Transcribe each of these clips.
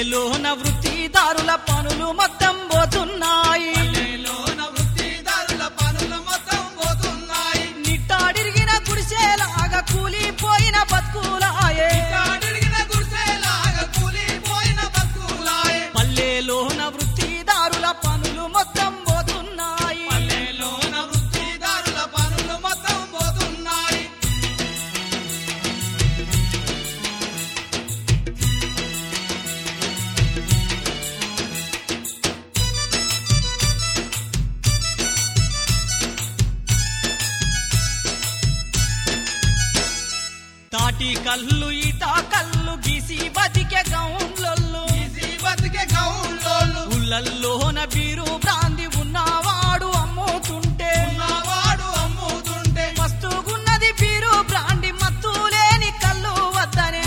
పల్లెలోన వృత్తిదారుల పనులు మొత్తం పోతున్నాయి. నిట్టాడిరిగిన గుడిసెలాగా కూలిపోయిన బతుకులాయే. పల్లెలోన వృత్తిదారుల పనులు మొత్తం పోతున్నాయి. తాటి కల్లు ఈత కల్లు గీసి బతికే గౌన్లొల్లు. ఉళ్ళల్లోన బీరు బ్రాంది ఉన్నవాడు అమ్ముతుంటే మస్తుగున్నది బీరు బ్రాండి మత్తు లేని కల్లు వద్దనే.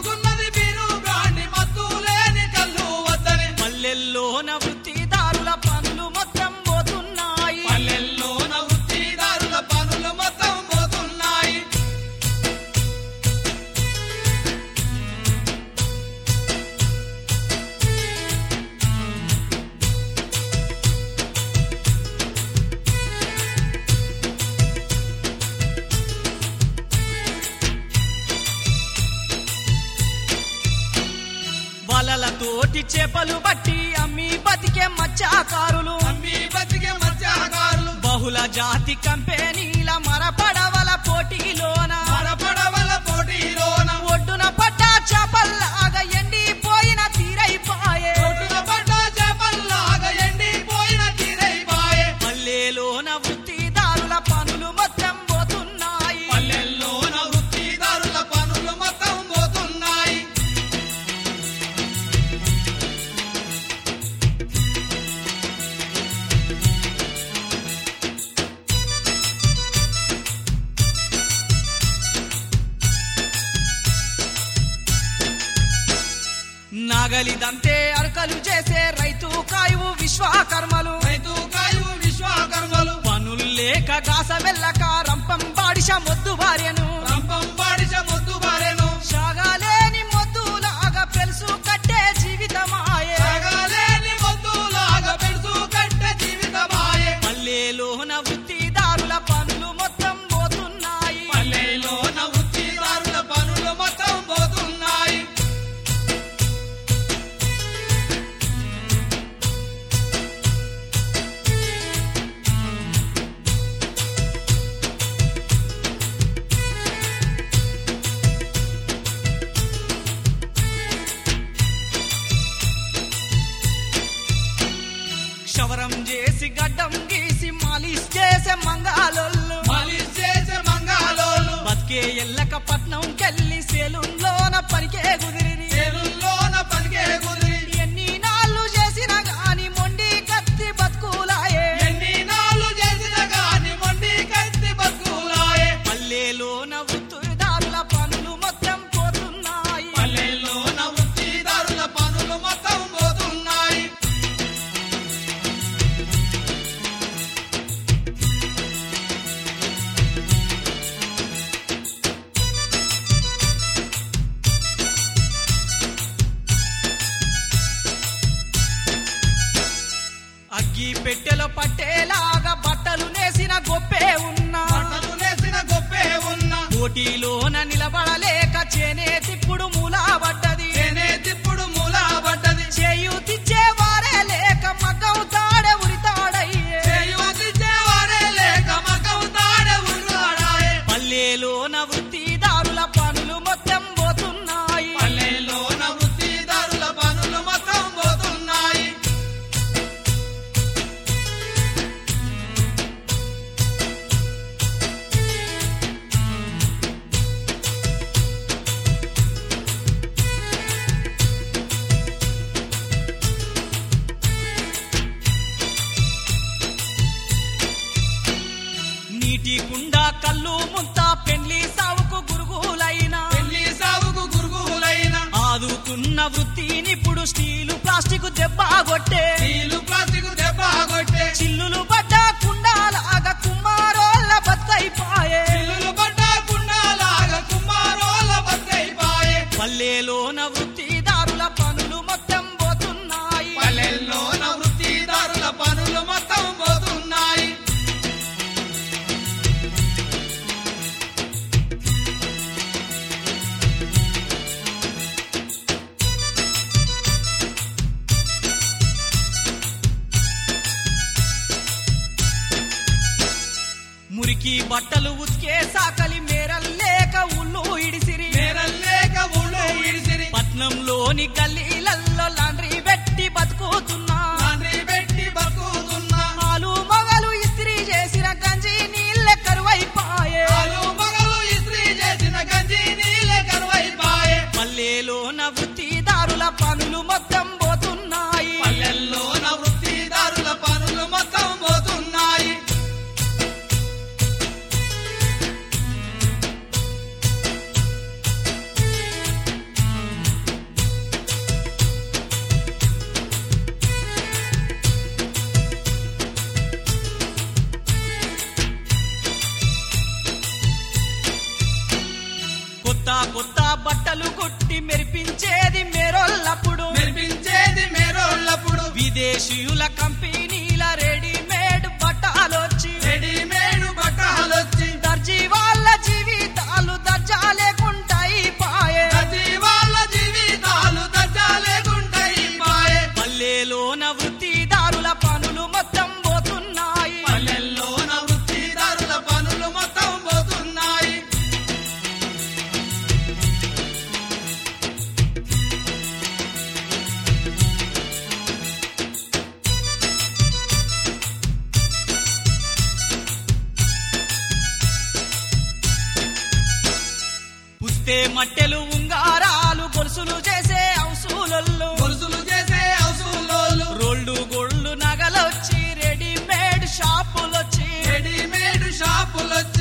పల్లెల్లోన వృత్తిదారుల పనులు మొత్తం పోతున్నాయి. వలలతోటి చేపలు బట్టి అమ్మి బతికే మత్స్యకారులు. బహుళ జాతి కంపెనీల మరపడవల పోటీలోన ఒడ్డున పడ్డ చేపల్లాగా ఎండిపోయిన తీరైపాయే. పల్లెలోన వృత్తిదారుల పనులు మొత్తం పోతున్నాయి. నాగలిదంతే అరకలు చేసే రైతు కాయువు విశ్వకర్మలు. పనులు లేక గాస వెళ్ళక రంపం బాడిష మొద్దు భార్యను. సాగాలేని మొద్దులాగా పెలుసు కట్టే జీవితమాయే. పల్లెలోన వృత్తిదారుల పనులు మొత్తం పోతున్నాయి. క్షవరం చేసి గడ్డం గీసి మాలిష్ చేసే మంగాలోళ్ళు. బతికే ఎల్లక పట్నం కెళ్ళి సెలూన్లోన పనికే కుదిరి. ఎన్ని నాళ్ళు చేసినా గాని మొండి కత్తి బతుకులాయే. పల్లెలోన వృత్తిదారుల పనులు మొత్తం పోతున్నాయి. అగ్గి పెట్టెలో పట్టేలాగా బట్టలు నేసిన గొప్పే ఉన్నా. పోటీలోన నిలబడలేక చేనేతిప్పుడు మూలబడ్డది. చేయూతిచ్చే వారే లేక మగ్గం తాడే ఉరితాడయ్యే. పల్లెలోన వృత్తిదారుల పనులు మొత్తం పోతున్నాయి. ఉతికి బట్టలు ఉతికే సాకలి మేరల్లేక ఊళ్ళు ఇడిసిరి పట్నంలోని గల్లీలల్లో లాండ్రీ పెట్టి బతుకుతున్నా ఆలు మగలు ఇస్త్రీ చేసిన గంజి నీళ్ళే కరువైపాయే పల్లెలోన వృత్తిదారుల పనులు మొత్తం పోతున్నాయి కొత్త కొత్త బట్టలు కుట్టి మెరిపించేది మేరోళ్ళప్పుడు విదేశీయుల కంపెనీల రెడీమేడ్ బట్టలొచ్చి దర్జీ వాళ్ళ జీవితాలు దర్జా లేకుంటాయి పాయే పల్లెలోన వృత్తిదారుల పనులు మొత్తం పోతున్నాయి పుస్తే మట్టెలు ఉంగారాలు గొలుసులు చేసే హౌసులొల్లు రోల్డు గోల్డ్ నగలొచ్చి రెడీమేడ్ షాపులొచ్చి